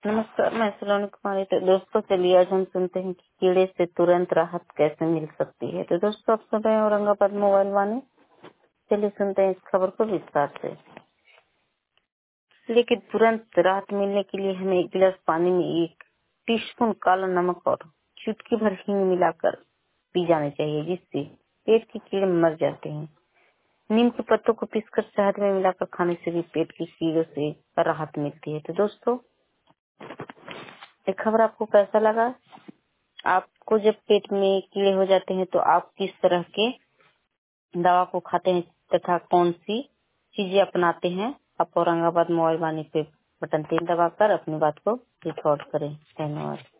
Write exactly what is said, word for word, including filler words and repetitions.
नमस्कार, मैं सलोनी कुमारी। तो दोस्तों चलिए आज हम सुनते हैं कि कीड़े से तुरंत राहत कैसे मिल सकती है। तो दोस्तों आप सुन रहे हैं औरंगाबाद मोबाइल वाणी। चलिए सुनते हैं इस खबर को विस्तार से। लेकिन तुरंत राहत मिलने के लिए हमें एक गिलास पानी में एक टीस्पून काला नमक और चुटकी भर हींग मिलाकर पी जानी चाहिए, जिससे पेट के कीड़े मर जाते हैं। नीम के पत्तों को पीसकर शहद में मिलाकर खाने से भी पेट के कीड़ों से राहत मिलती है। तो दोस्तों ये खबर आपको कैसा लगा? आपको जब पेट में कीड़े हो जाते हैं तो आप किस तरह के दवा को खाते हैं तथा कौन सी चीजें अपनाते हैं? आप औरंगाबाद मोबाइल वाणी पे बटन तीन दबाकर अपनी बात को रिकॉर्ड करें। धन्यवाद।